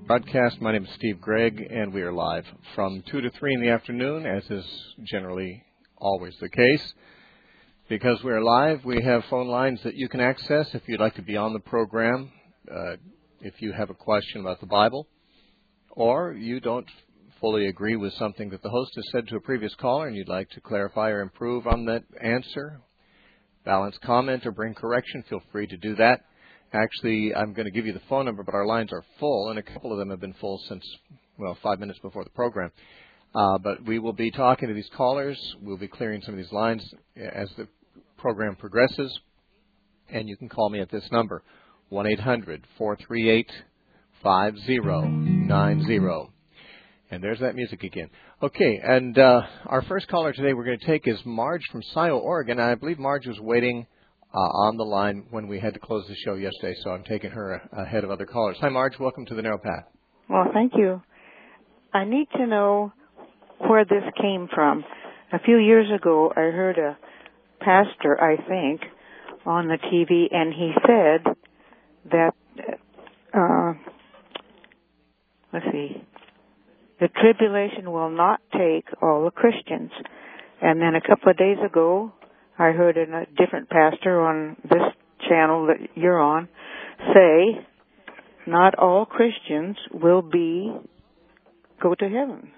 Broadcast. My name is Steve Gregg, and we are live from 2 to 3 in the afternoon, as is generally always the case. Because we're live, we have phone lines that you can access if you'd like to be on the program, if you have a question about the Bible, or you don't fully agree with something that the host has said to a previous caller and you'd like to clarify or improve on that answer, balance comment, or bring correction, feel free to do that. Actually, I'm going to give you the phone number, but our lines are full, and a couple of them have been full since, 5 minutes before the program. But we will be talking to these callers. We'll be clearing some of these lines as the program progresses. And you can call me at this number, 1-800-438-5090. And there's that music again. Okay, and our first caller today we're going to take is Marge from Scio, Oregon. And I believe Marge was waiting on the line when we had to close the show yesterday, so I'm taking her ahead of other callers. Hi, Marge. Welcome to the Narrow Path. Well, thank you. I need to know where this came from. A few years ago, I heard a pastor, I think, on the TV, and he said that, the tribulation will not take all the Christians. And then a couple of days ago, I heard a different pastor on this channel that you're on say, not all Christians will go to heaven.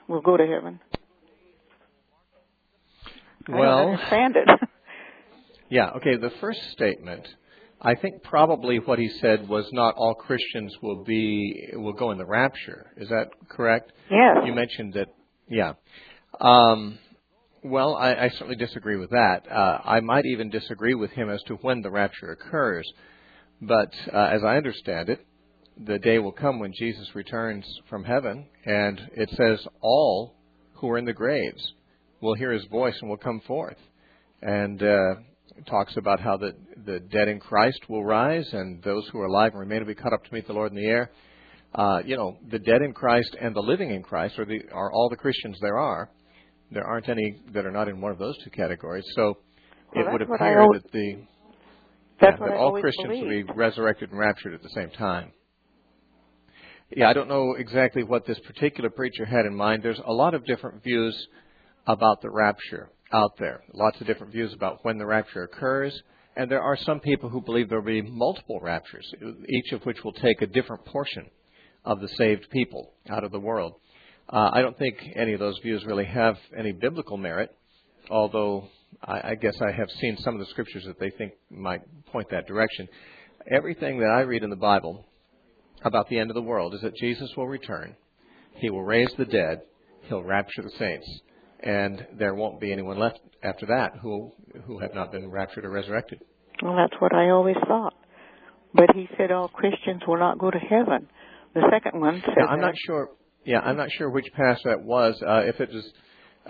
I don't understand it. Yeah, okay, the first statement, I think probably what he said was not all Christians will go in the rapture. Is that correct? Yes. You mentioned that, yeah. Well, I certainly disagree with that. I might even disagree with him as to when the rapture occurs. But as I understand it, the day will come when Jesus returns from heaven, and it says all who are in the graves will hear his voice and will come forth. And it talks about how the dead in Christ will rise, and those who are alive and remain will be caught up to meet the Lord in the air. The dead in Christ and the living in Christ are all the Christians there are. There aren't any that are not in one of those two categories. So it would appear that all Christians will be resurrected and raptured at the same time. Yeah, I don't know exactly what this particular preacher had in mind. There's a lot of different views about the rapture out there. Lots of different views about when the rapture occurs. And there are some people who believe there will be multiple raptures, each of which will take a different portion of the saved people out of the world. I don't think any of those views really have any biblical merit, although I guess I have seen some of the scriptures that they think might point that direction. Everything that I read in the Bible about the end of the world is that Jesus will return, he will raise the dead, he'll rapture the saints, and there won't be anyone left after that who have not been raptured or resurrected. Well, that's what I always thought. But he said all Christians will not go to heaven. The second one said I'm not sure. Yeah, I'm not sure which pastor that was. If it was,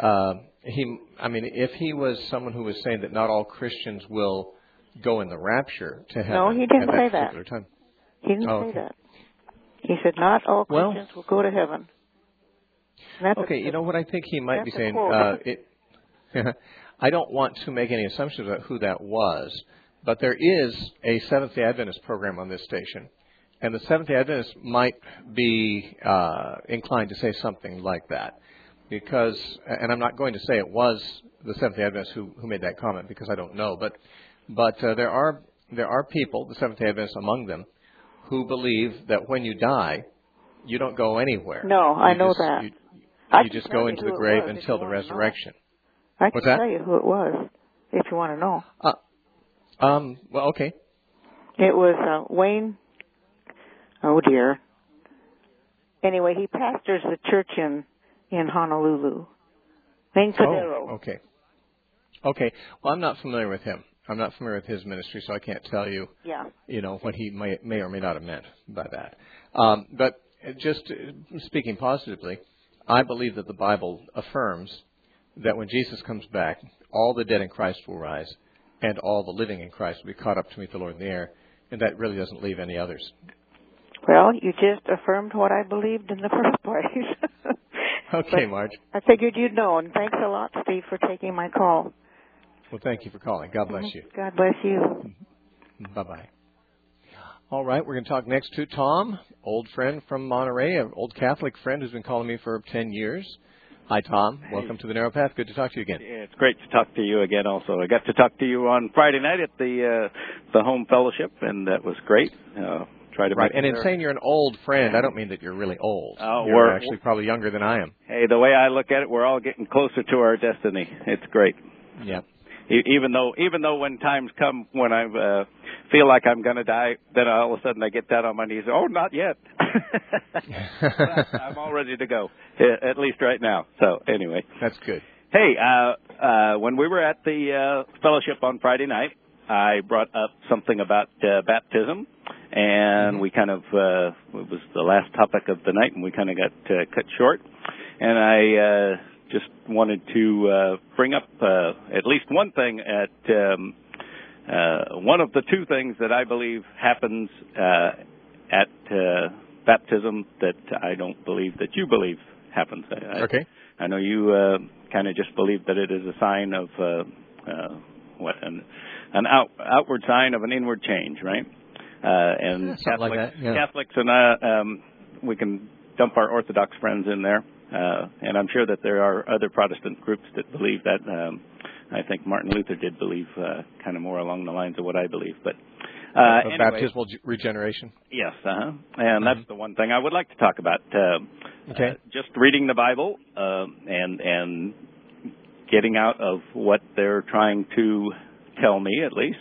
if he was someone who was saying that not all Christians will go in the rapture to heaven. No, he didn't say that. Time. He didn't say that. He said not all Christians will go to heaven. Okay, you know what I think he might be saying? I don't want to make any assumptions about who that was, but there is a Seventh-day Adventist program on this station. And the Seventh-day Adventists might be inclined to say something like that, because, and I'm not going to say it was the Seventh-day Adventists who made that comment, because I don't know, but there are people, the Seventh-day Adventists among them, who believe that when you die, you don't go anywhere. No, I know that. You just go into the grave until the resurrection. I can tell you who it was, if you want to know. Okay. It was Wayne. Oh, dear. Anyway, he pastors the church in Honolulu. Wayne Cordero. Oh, okay. Okay. Well, I'm not familiar with him. I'm not familiar with his ministry, so I can't tell you, what he may or may not have meant by that. But just speaking positively, I believe that the Bible affirms that when Jesus comes back, all the dead in Christ will rise, and all the living in Christ will be caught up to meet the Lord in the air, and that really doesn't leave any others. Well, you just affirmed what I believed in the first place. Okay, Marge. I figured you'd know, and thanks a lot, Steve, for taking my call. Well, thank you for calling. God bless you. God bless you. Bye-bye. All right, we're going to talk next to Tom, old friend from Monterey, an old Catholic friend who's been calling me for 10 years. Hi, Tom. Hey. Welcome to the Narrow Path. Good to talk to you again. Yeah, it's great to talk to you again also. I got to talk to you on Friday night at the home fellowship, and that was great. Try to right, and in saying you're an old friend, I don't mean that you're really old. You're we're actually probably younger than I am. Hey, the way I look at it, we're all getting closer to our destiny. It's great. Yeah. Even though when times come when I feel like I'm going to die, then all of a sudden I get down on my knees. Oh, not yet. I'm all ready to go, at least right now. So anyway. That's good. Hey, when we were at the fellowship on Friday night, I brought up something about baptism, and we kind of, it was the last topic of the night, and we kind of got cut short. And I just wanted to bring up at least one thing at one of the two things that I believe happens at baptism that I don't believe that you believe happens. Okay. I know you kind of just believe that it is a sign of an outward sign of an inward change, right? And Catholics, like that, yeah. Catholics and we can dump our Orthodox friends in there. And I'm sure that there are other Protestant groups that believe that. I think Martin Luther did believe kind of more along the lines of what I believe. But anyway, baptismal regeneration? Yes, and that's the one thing I would like to talk about. Okay. Just reading the Bible and getting out of what they're trying to tell me, at least.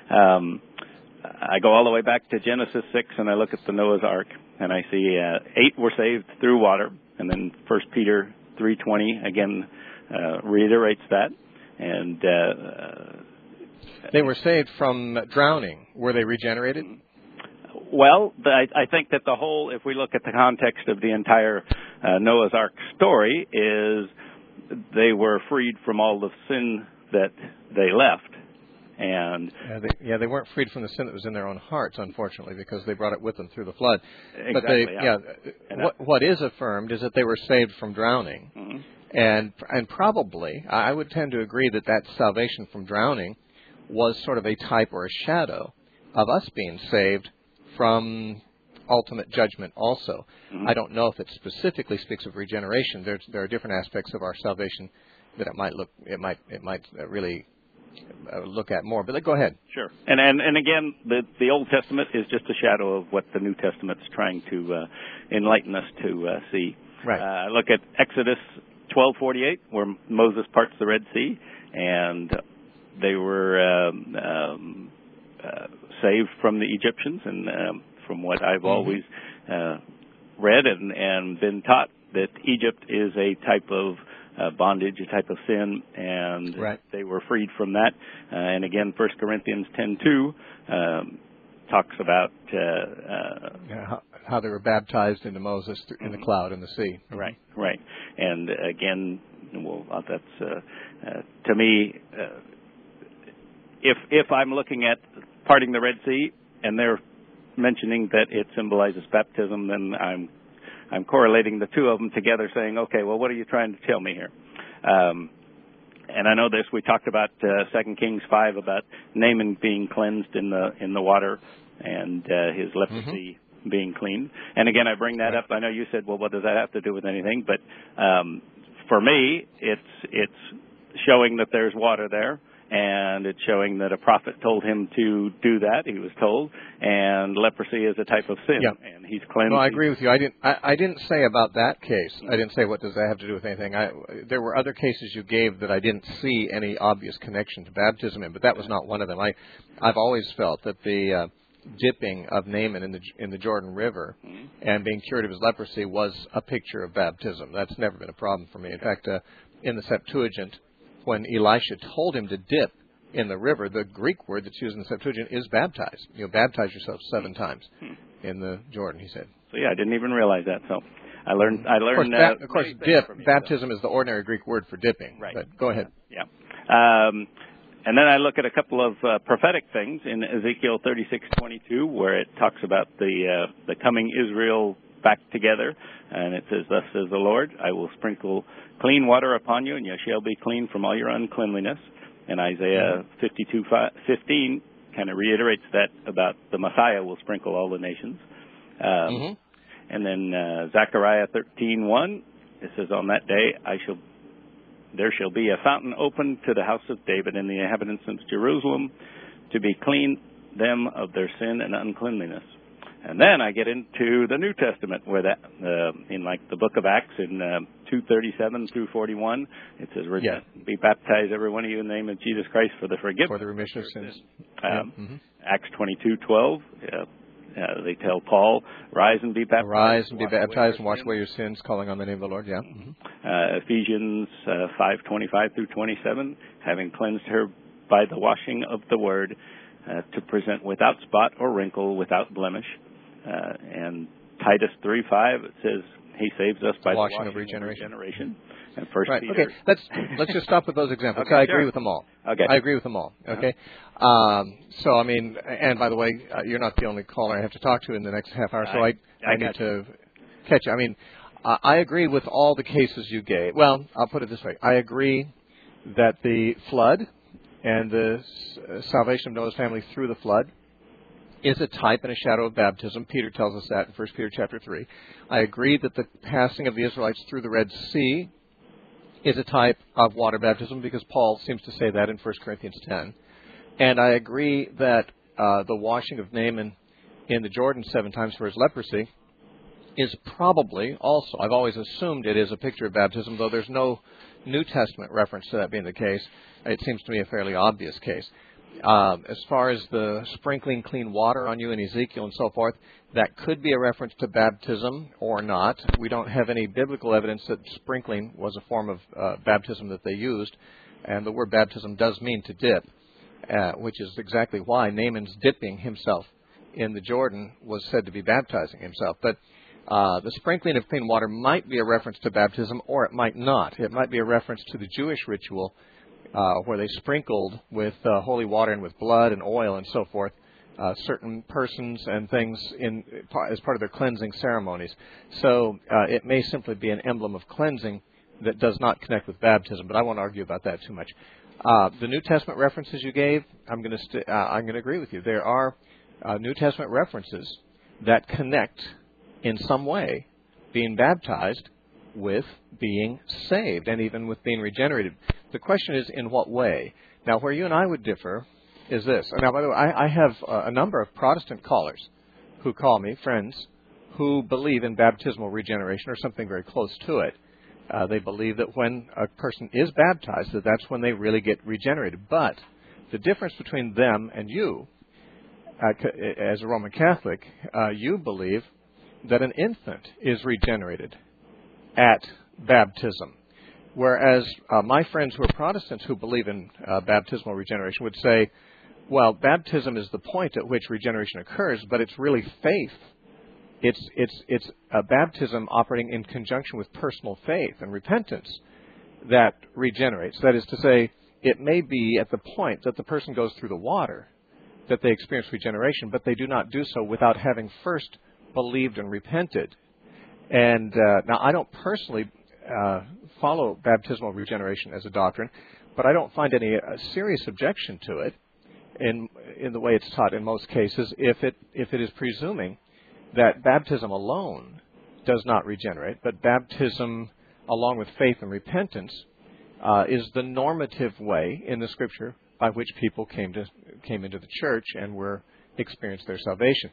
I go all the way back to Genesis 6, and I look at the Noah's Ark, and I see 8 were saved through water. And then 1 Peter 3:20 again reiterates that. And they were saved from drowning. Were they regenerated? Well, I think that the whole, if we look at the context of the entire Noah's Ark story, is they were freed from all the sin that they left. And they weren't freed from the sin that was in their own hearts, unfortunately, because they brought it with them through the flood. Exactly. But what is affirmed is that they were saved from drowning, and probably I would tend to agree that salvation from drowning was sort of a type or a shadow of us being saved from ultimate judgment. Also, I don't know if it specifically speaks of regeneration. There are different aspects of our salvation that it might really look at more, but go ahead. Sure. And again, the Old Testament is just a shadow of what the New Testament's trying to enlighten us to see. Right. Look at Exodus 12:48, where Moses parts the Red Sea, and they were saved from the Egyptians. And from what I've always read and been taught, that Egypt is a type of bondage, a type of sin, and they were freed from that. And again, 1 Corinthians 10:2 talks about how they were baptized into Moses in the cloud and the sea. Right. And again, well, that's to me, if I'm looking at parting the Red Sea and they're mentioning that it symbolizes baptism, then I'm correlating the two of them together, saying, okay, well, what are you trying to tell me here? And I know this. We talked about 2 Kings 5 about Naaman being cleansed in the water and his leprosy being cleaned. And again, I bring that up. I know you said, well, what does that have to do with anything? But for me, it's showing that there's water there. And it's showing that a prophet told him to do that. He was told, and leprosy is a type of sin, and he's cleansed. No, I agree with you. I didn't say about that case. I didn't say what does that have to do with anything. There were other cases you gave that I didn't see any obvious connection to baptism in, but that was not one of them. I've always felt that the dipping of Naaman in the Jordan River and being cured of his leprosy was a picture of baptism. That's never been a problem for me. In fact, in the Septuagint, when Elisha told him to dip in the river, the Greek word that's used in the Septuagint is baptize. Baptize yourself 7 times in the Jordan, he said. So I didn't even realize that. So I learned. Of course, baptism is the ordinary Greek word for dipping. Right. But go ahead. Yeah. And then I look at a couple of prophetic things in Ezekiel 36:22, where it talks about the coming Israel back together, and it says, "Thus says the Lord, I will sprinkle clean water upon you, and you shall be clean from all your uncleanliness." And Isaiah 52:15 kind of reiterates that about the Messiah will sprinkle all the nations. And then Zechariah 13:1, it says, on that day there shall be a fountain open to the house of David and the inhabitants of Jerusalem to be clean them of their sin and uncleanliness. And then I get into the New Testament where that, in like the book of Acts in 2:37 through 41, it says, be baptized every one of you in the name of Jesus Christ for the forgiveness. For the remission of sins. Acts 22:12, they tell Paul, rise and be baptized. Arise and be baptized and wash away your sins, calling on the name of the Lord. Ephesians 5:25 through 27, having cleansed her by the washing of the word, to present without spot or wrinkle, without blemish. And Titus 3:5, it says he saves us by the washing of regeneration. And First Peter. Okay, let's just stop with those examples. Okay, I agree with them all. Okay. I agree with them all. Okay. So I mean, and by the way, you're not the only caller I have to talk to in the next half hour, so I need to catch you. I mean, I agree with all the cases you gave. Well, I'll put it this way: I agree that the flood and the salvation of Noah's family through the flood is a type and a shadow of baptism. Peter tells us that in 1 Peter chapter 3. I agree that the passing of the Israelites through the Red Sea is a type of water baptism because Paul seems to say that in 1 Corinthians 10. And I agree that the washing of Naaman in the Jordan 7 times for his leprosy is probably also, I've always assumed it is a picture of baptism, though there's no New Testament reference to that being the case. It seems to me a fairly obvious case. As far as the sprinkling clean water on you in Ezekiel and so forth, that could be a reference to baptism or not. We don't have any biblical evidence that sprinkling was a form of baptism that they used. And the word baptism does mean to dip, which is exactly why Naaman's dipping himself in the Jordan was said to be baptizing himself. But the sprinkling of clean water might be a reference to baptism, or it might not. It might be a reference to the Jewish ritual where they sprinkled with holy water and with blood and oil and so forth certain persons and things as part of their cleansing ceremonies. So it may simply be an emblem of cleansing that does not connect with baptism, but I won't argue about that too much. The New Testament references you gave, I'm going to agree with you. There are New Testament references that connect in some way being baptized with being saved and even with being regenerated. The question is, in what way? Now, where you and I would differ is this. Now, by the way, I have a number of Protestant callers who call me, friends, who believe in baptismal regeneration or something very close to it. They believe that when a person is baptized, that's when they really get regenerated. But the difference between them and you, as a Roman Catholic, you believe that an infant is regenerated at baptism. Whereas my friends who are Protestants who believe in baptismal regeneration would say, well, baptism is the point at which regeneration occurs, but it's really faith. It's a baptism operating in conjunction with personal faith and repentance that regenerates. That is to say, it may be at the point that the person goes through the water that they experience regeneration, but they do not do so without having first believed and repented. And now, I don't personally follow baptismal regeneration as a doctrine, but I don't find any serious objection to it in the way it's taught in most cases if it is presuming that baptism alone does not regenerate, but baptism along with faith and repentance is the normative way in the Scripture by which people came into the church and experienced their salvation.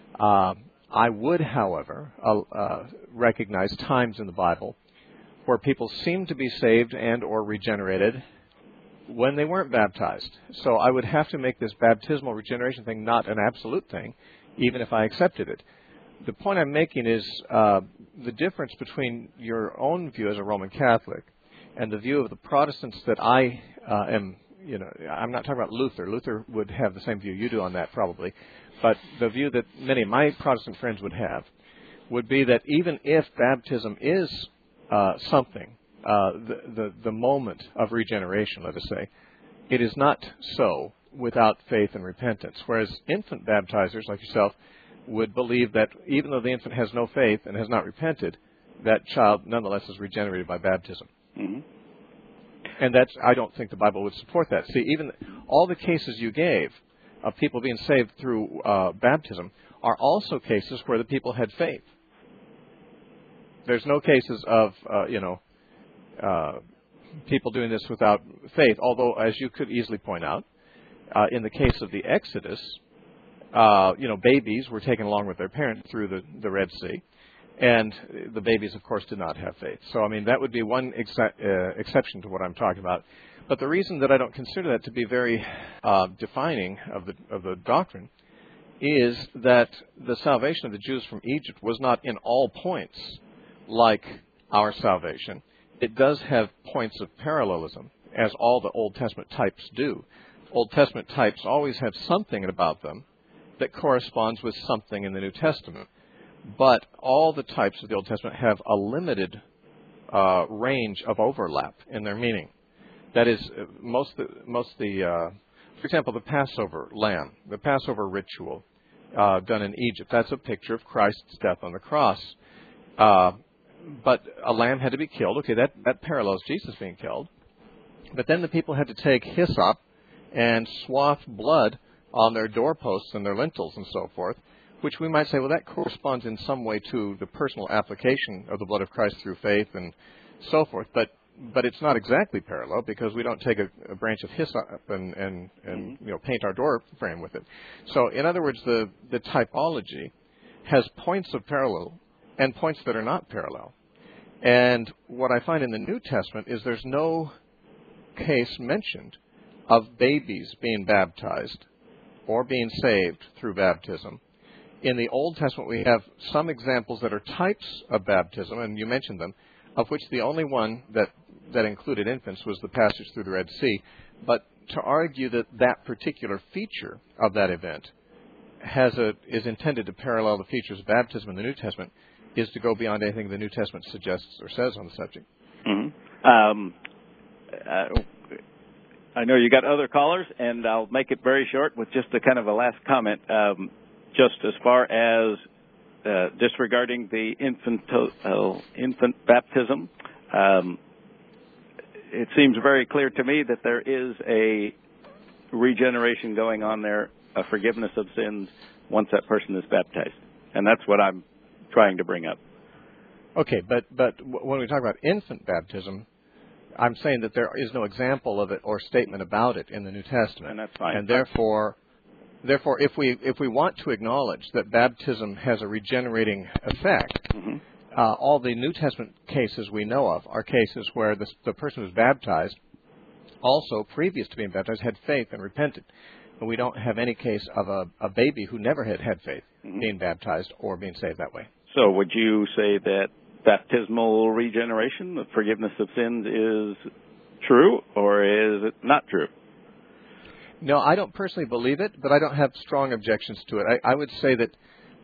I would, however, recognize times in the Bible where people seemed to be saved and or regenerated when they weren't baptized. So I would have to make this baptismal regeneration thing not an absolute thing, even if I accepted it. The point I'm making is the difference between your own view as a Roman Catholic and the view of the Protestants that I am, I'm not talking about Luther. Luther would have the same view you do on that probably. But the view that many of my Protestant friends would have would be that even if baptism is something, the moment of regeneration, let us say, it is not so without faith and repentance. Whereas infant baptizers like yourself would believe that even though the infant has no faith and has not repented, that child nonetheless is regenerated by baptism. Mm-hmm. And I don't think the Bible would support that. See, even all the cases you gave of people being saved through baptism are also cases where the people had faith. There's no cases of, people doing this without faith, although, as you could easily point out, in the case of the Exodus, babies were taken along with their parents through the Red Sea, and the babies, of course, did not have faith. So, I mean, that would be one exception to what I'm talking about. But the reason that I don't consider that to be very defining of the doctrine is that the salvation of the Jews from Egypt was not in all points like our salvation. It does have points of parallelism, as all the Old Testament types do. Old Testament types always have something about them that corresponds with something in the New Testament. But all the types of the Old Testament have a limited range of overlap in their meaning. That is, for example, the Passover lamb, the Passover ritual done in Egypt, that's a picture of Christ's death on the cross. But a lamb had to be killed. Okay, that parallels Jesus being killed. But then the people had to take hyssop and swath blood on their doorposts and their lintels and so forth, which we might say, well, that corresponds in some way to the personal application of the blood of Christ through faith and so forth. But it's not exactly parallel, because we don't take a branch of hyssop and paint our door frame with it. So, in other words, the typology has points of parallel and points that are not parallel. And what I find in the New Testament is there's no case mentioned of babies being baptized or being saved through baptism. In the Old Testament, we have some examples that are types of baptism, and you mentioned them, of which the only one that included infants was the passage through the Red Sea. But to argue that particular feature of that event is intended to parallel the features of baptism in the New Testament is to go beyond anything the New Testament suggests or says on the subject. Mm-hmm. I know you got other callers, and I'll make it very short with just a kind of a last comment. Just as far as disregarding the infant baptism, it seems very clear to me that there is a regeneration going on there, a forgiveness of sins once that person is baptized. And that's what I'm trying to bring up. Okay, but when we talk about infant baptism, I'm saying that there is no example of it or statement about it in the New Testament. And that's fine. And therefore, if we want to acknowledge that baptism has a regenerating effect, mm-hmm. All the New Testament cases we know of are cases where the person who's baptized also, previous to being baptized, had faith and repented. And we don't have any case of a baby who never had faith mm-hmm. being baptized or being saved that way. So would you say that baptismal regeneration, the forgiveness of sins, is true, or is it not true? No, I don't personally believe it, but I don't have strong objections to it. I would say that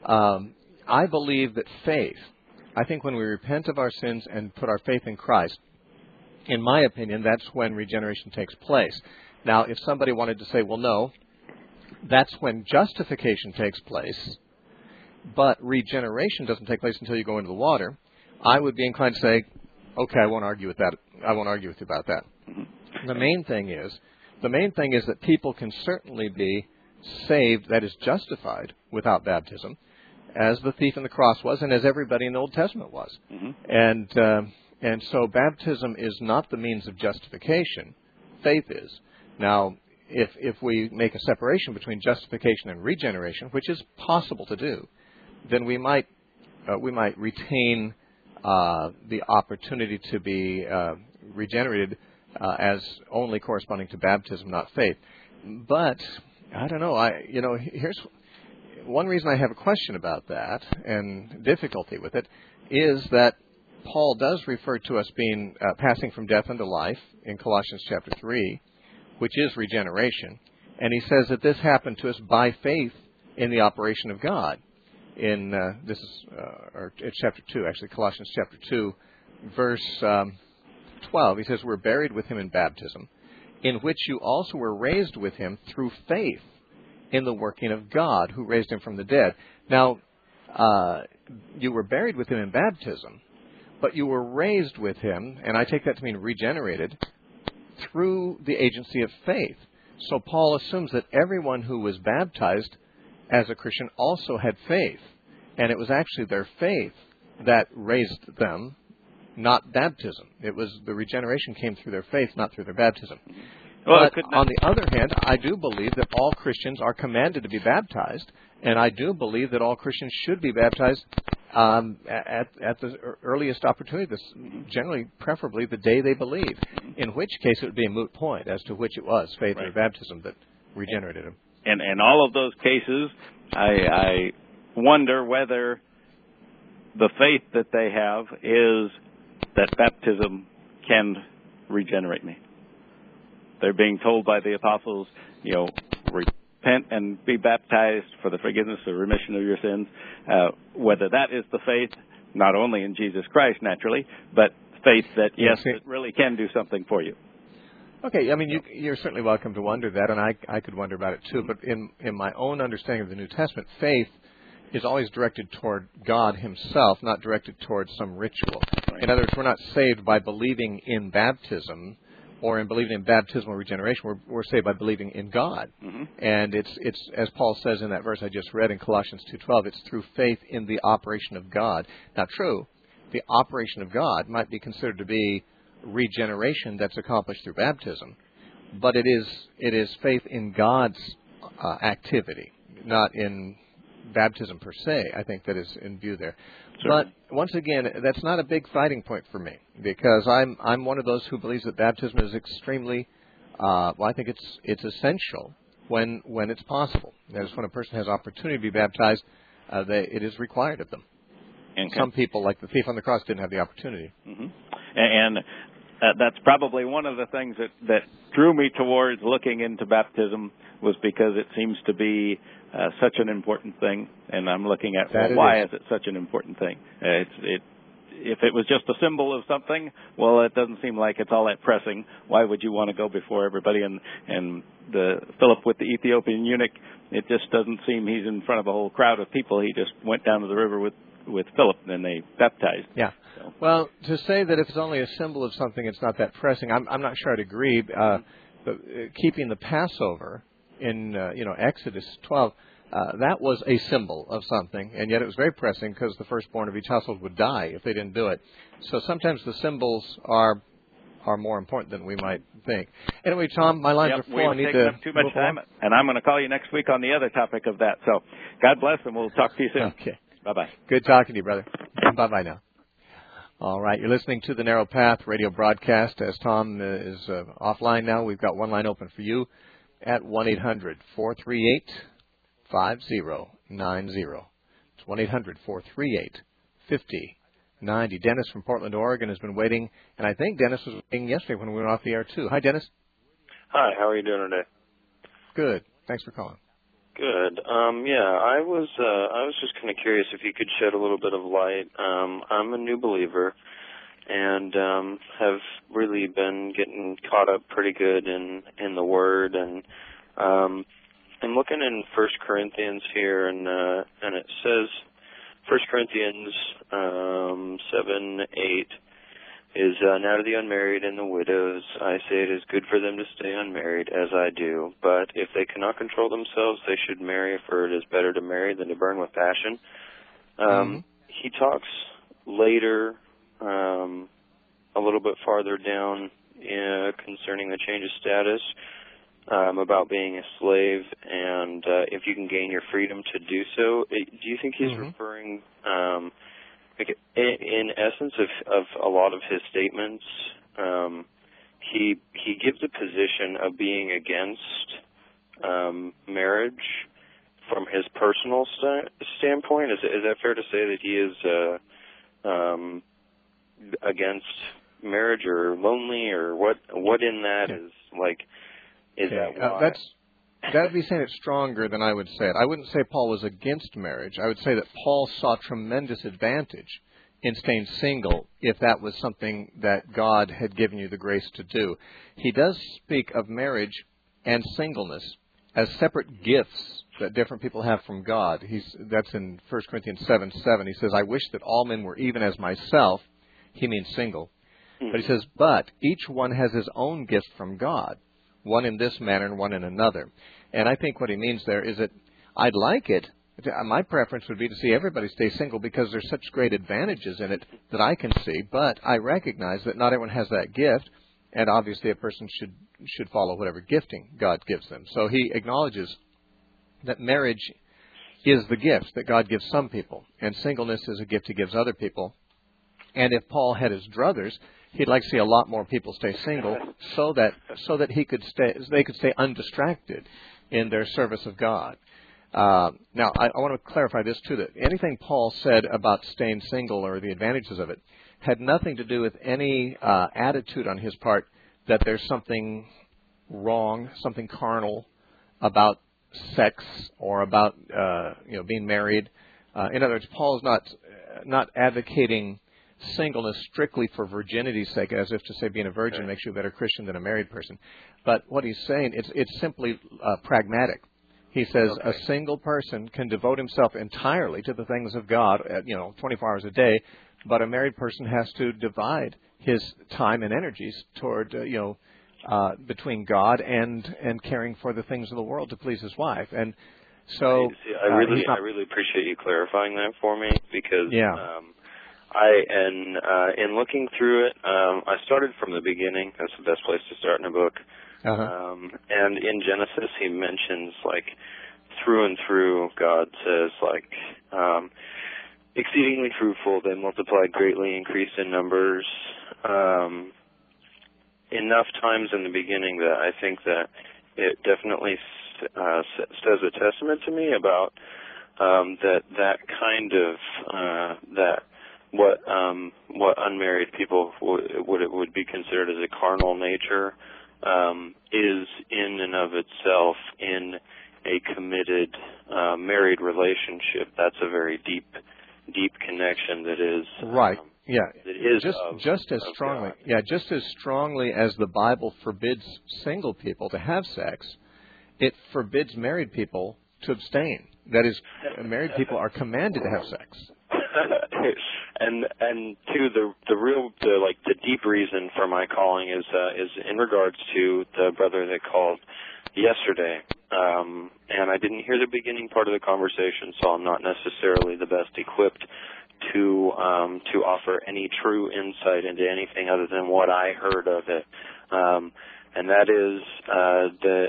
I believe that faith, I think when we repent of our sins and put our faith in Christ, in my opinion, that's when regeneration takes place. Now, if somebody wanted to say, well, no, that's when justification takes place, but regeneration doesn't take place until you go into the water, I would be inclined to say, okay, I won't argue with that. I won't argue with you about that. Mm-hmm. The main thing is that people can certainly be saved, that is justified, without baptism, as the thief on the cross was, and as everybody in the Old Testament was. Mm-hmm. And so baptism is not the means of justification. Faith is. Now, if we make a separation between justification and regeneration, which is possible to do, then we might retain the opportunity to be regenerated as only corresponding to baptism, not faith. But I don't know. Here's one reason I have a question about that and difficulty with it is that Paul does refer to us being passing from death unto life in Colossians chapter 3, which is regeneration, and he says that this happened to us by faith in the operation of God. In it's chapter 2, actually, Colossians chapter 2, verse 12. He says, we're buried with him in baptism, in which you also were raised with him through faith in the working of God, who raised him from the dead. Now, you were buried with him in baptism, but you were raised with him, and I take that to mean regenerated, through the agency of faith. So Paul assumes that everyone who was baptized as a Christian also had faith. And it was actually their faith that raised them, not baptism. It was the regeneration came through their faith, not through their baptism. Well, but on the other hand, I do believe that all Christians are commanded to be baptized, and I do believe that all Christians should be baptized at the earliest opportunity, generally, preferably the day they believe, in which case it would be a moot point as to which it was, faith or baptism, that regenerated them. And in all of those cases, I wonder whether the faith that they have is that baptism can regenerate me. They're being told by the apostles, repent and be baptized for the forgiveness or remission of your sins. Whether that is the faith, not only in Jesus Christ, naturally, but faith that, yes, it really can do something for you. Okay, I mean, you're certainly welcome to wonder that, and I could wonder about it too. But in my own understanding of the New Testament, faith is always directed toward God himself, not directed toward some ritual. Right. In other words, we're not saved by believing in baptism or in believing in baptismal regeneration. We're saved by believing in God. Mm-hmm. And it's as Paul says in that verse I just read in Colossians 2:12, it's through faith in the operation of God. Now, true, the operation of God might be considered to be regeneration that's accomplished through baptism, but it is faith in God's activity, not in baptism per se, I think, that is in view there. Sure. But once again, that's not a big fighting point for me, because I'm one of those who believes that baptism is extremely, I think it's essential when it's possible. That is, when a person has opportunity to be baptized, it is required of them. And some people, like the thief on the cross, didn't have the opportunity. Mm-hmm. And that's probably one of the things that drew me towards looking into baptism, was because it seems to be such an important thing, and I'm looking at why is it such an important thing. If it was just a symbol of something, well, it doesn't seem like it's all that pressing. Why would you want to go before everybody? And the Philip with the Ethiopian eunuch, it just doesn't seem he's in front of a whole crowd of people. He just went down to the river with Philip, and they baptized. Yeah. So. Well, to say that if it's only a symbol of something, it's not that pressing, I'm not sure I'd agree. But keeping the Passover in Exodus 12, that was a symbol of something, and yet it was very pressing because the firstborn of each household would die if they didn't do it. So sometimes the symbols are more important than we might think. Anyway, Tom, my lines are full. I need to too much time, and I'm going to call you next week on the other topic of that. So God bless, and we'll talk to you soon. Okay. Bye-bye. Good talking to you, brother. Bye-bye now. All right, you're listening to the Narrow Path radio broadcast. As Tom is offline now, we've got one line open for you at 1-800-438-5090. It's 1-800-438-5090. Dennis from Portland, Oregon has been waiting, and I think Dennis was waiting yesterday when we went off the air too. Hi, Dennis. Hi, how are you doing today? Good. Thanks for calling. Good. I was just kind of curious if you could shed a little bit of light. I'm a new believer and have really been getting caught up pretty good in the Word, and I'm looking in 1 Corinthians here, and it says 1 Corinthians 7:8 is now to the unmarried and the widows, I say it is good for them to stay unmarried, as I do. But if they cannot control themselves, they should marry, for it is better to marry than to burn with passion. He talks later, a little bit farther down, concerning the change of status, about being a slave, and if you can gain your freedom to do so. Do you think he's referring... in essence of a lot of his statements, he gives a position of being against marriage from his personal standpoint. Is that fair to say that he is against marriage, or lonely, or what in that is like? Is that why? That would be saying it stronger than I would say it. I wouldn't say Paul was against marriage. I would say that Paul saw tremendous advantage in staying single if that was something that God had given you the grace to do. He does speak of marriage and singleness as separate gifts that different people have from God. That's in 1 Corinthians 7:7. He says, I wish that all men were even as myself. He means single. But he says, but each one has his own gift from God. one in this manner and one in another. And I think what he means there is that I'd like it. My preference would be to see everybody stay single because there's such great advantages in it that I can see. But I recognize that not everyone has that gift, and obviously a person should follow whatever gifting God gives them. So he acknowledges that marriage is the gift that God gives some people, and singleness is a gift he gives other people. And if Paul had his druthers, he'd like to see a lot more people stay single so that they could stay undistracted in their service of God. Now, I want to clarify this too, that anything Paul said about staying single or the advantages of it had nothing to do with any attitude on his part that there's something wrong, something carnal about sex or about being married. In other words, Paul is not advocating singleness strictly for virginity's sake, as if to say being a virgin makes you a better Christian than a married person. But what he's saying, it's simply pragmatic. He says a single person can devote himself entirely to the things of God, 24 hours a day, but a married person has to divide his time and energies toward, between God and caring for the things of the world to please his wife. And so I really appreciate you clarifying that for me, because in looking through it, I started from the beginning. That's the best place to start in a book. And in Genesis, he mentions, through and through, God says, exceedingly fruitful, they multiplied greatly, increased in numbers. Enough times in the beginning that I think that it definitely says a testament to me about that kind of what unmarried people would be considered as a carnal nature is in and of itself in a committed married relationship. That's a very deep connection that is right. That is just as strongly. God. Yeah, just as strongly as the Bible forbids single people to have sex, it forbids married people to abstain. That is, married people are commanded to have sex. And too, the deep reason for my calling is in regards to the brother that called yesterday. And I didn't hear the beginning part of the conversation, so I'm not necessarily the best equipped to offer any true insight into anything other than what I heard of it. And that is that.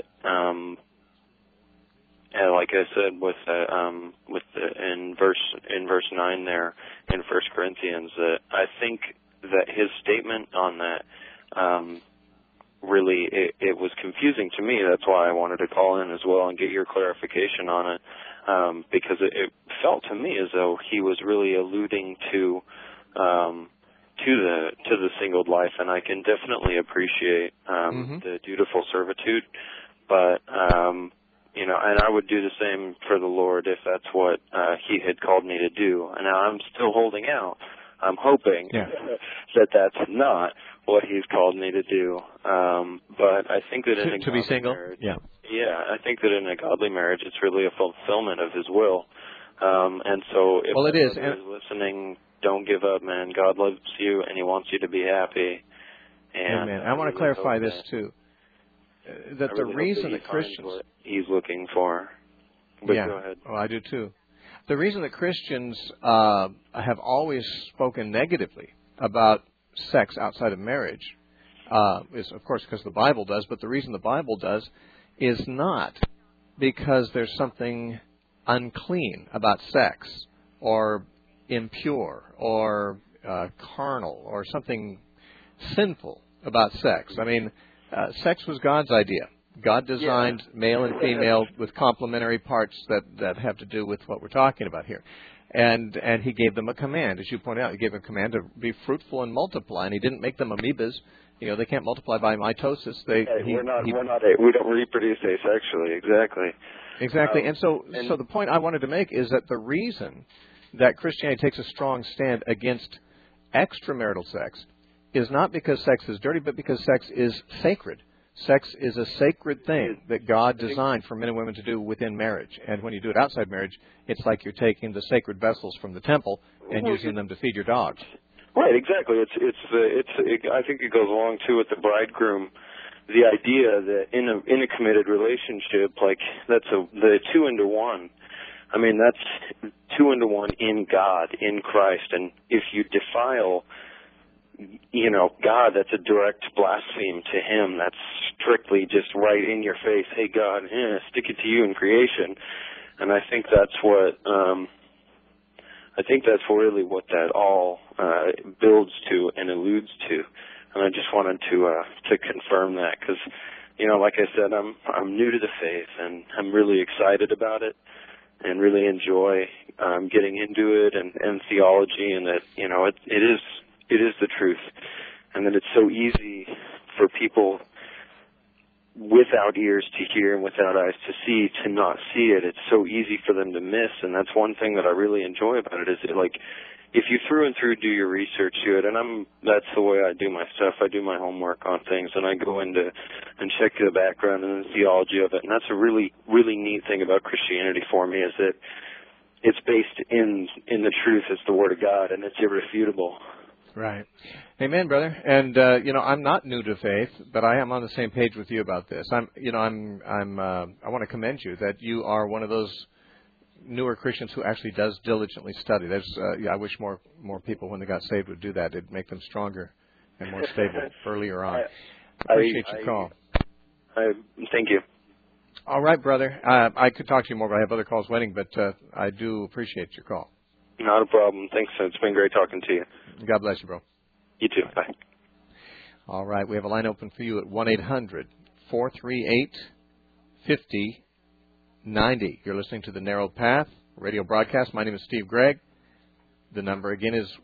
And like I said, in verse 9 there in 1 Corinthians, I think that his statement on that really it was confusing to me. That's why I wanted to call in as well and get your clarification on it, because it felt to me as though he was really alluding to the singled life, and I can definitely appreciate the dutiful servitude, but. And I would do the same for the Lord if that's what he had called me to do. And now I'm still holding out. I'm hoping that that's not what he's called me to do. But I think that in a godly marriage, I think that in a godly marriage, it's really a fulfillment of his will. And so if it is. Listening, don't give up, man. God loves you, and he wants you to be happy. And amen. I want to clarify this too. That the reason that Christians... he's looking for. But go ahead. Well, I do too. The reason that Christians have always spoken negatively about sex outside of marriage is, of course, because the Bible does, but the reason the Bible does is not because there's something unclean about sex or impure or carnal or something sinful about sex. I mean, sex was God's idea. God designed male and female with complementary parts that have to do with what we're talking about here. And he gave them a command, as you pointed out. He gave them a command to be fruitful and multiply, and he didn't make them amoebas. They can't multiply by mitosis. We don't reproduce asexually, exactly. And so the point I wanted to make is that the reason that Christianity takes a strong stand against extramarital sex is not because sex is dirty, but because sex is sacred. Sex is a sacred thing that God designed for men and women to do within marriage. And when you do it outside marriage, it's like you're taking the sacred vessels from the temple and using them to feed your dogs. Right, exactly. I think it goes along too with the bridegroom the idea that in a committed relationship, like that's the 2 into 1. I mean, that's 2 into 1 in God, in Christ. And if you defile, God, that's a direct blaspheme to Him. That's strictly just right in your face. Hey, God, stick it to you in creation. And I think that's what, really what that all builds to and alludes to. And I just wanted to confirm that because, like I said, I'm new to the faith and I'm really excited about it and really enjoy getting into it and theology, and that it is the truth, and that it's so easy for people without ears to hear and without eyes to see to not see it. It's so easy for them to miss, and that's one thing that I really enjoy about it. Is it like if you through and through do your research to it, and that's the way I do my stuff. I do my homework on things, and I go into and check the background and the theology of it. And that's a really, really neat thing about Christianity for me, is that it's based in the truth. It's the Word of God, and it's irrefutable. Right. Amen, brother. And I'm not new to faith, but I am on the same page with you about this. I want to commend you that you are one of those newer Christians who actually does diligently study. I wish more people when they got saved would do that. It'd make them stronger and more stable earlier on. I appreciate your call. Thank you. All right, brother. I could talk to you more, but I have other calls waiting, but I do appreciate your call. Not a problem. Thanks. It's been great talking to you. God bless you, bro. You too. Bye. All right. We have a line open for you at 1-800-438-5090. You're listening to The Narrow Path radio broadcast. My name is Steve Gregg. The number again is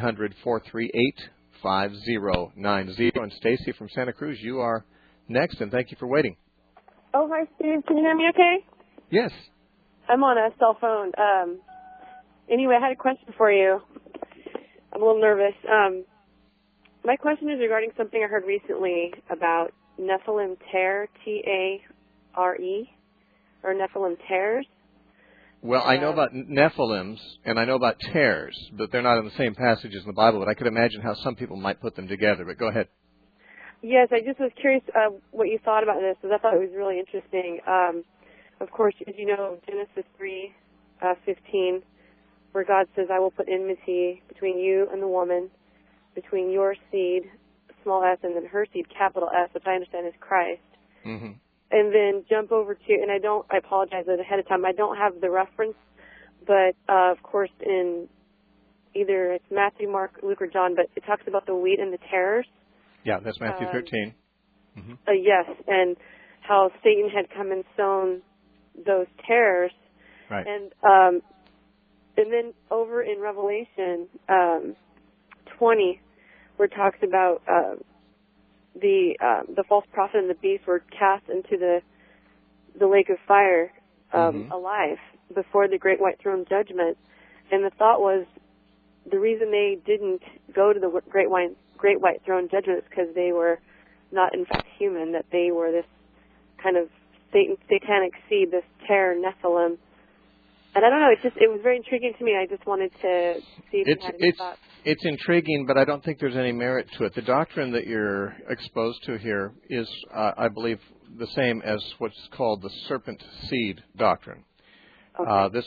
1-800-438-5090. And Stacy from Santa Cruz, you are next, and thank you for waiting. Oh, hi, Steve. Can you hear me okay? Yes. I'm on a cell phone. Anyway, I had a question for you. I'm a little nervous. My question is regarding something I heard recently about Nephilim Tare, T-A-R-E, or Nephilim Tares. Well, I know about Nephilims, and I know about tares, but they're not in the same passages in the Bible, but I could imagine how some people might put them together. But go ahead. Yes, I just was curious what you thought about this, because I thought it was really interesting. Of course, as you know, Genesis 3:15, where God says, I will put enmity between you and the woman, between your seed, small s, and then her seed, capital S, which I understand is Christ. Mm-hmm. And then jump over to, and I apologize ahead of time, I don't have the reference, but of course in either it's Matthew, Mark, Luke, or John, but it talks about the wheat and the tares. Yeah, that's Matthew 13. Mm-hmm. Yes, and how Satan had come and sown those tares. Right. And then over in Revelation 20, where it talks about the false prophet and the beast were cast into the lake of fire alive before the great white throne judgment. And the thought was the reason they didn't go to the great white throne judgment is because they were not in fact human, that they were this kind of satanic seed, this terror Nephilim. And I don't know, it was very intriguing to me. I just wanted to see if you had any thoughts. It's intriguing, but I don't think there's any merit to it. The doctrine that you're exposed to here is, I believe, the same as what's called the serpent seed doctrine. Okay.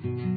you.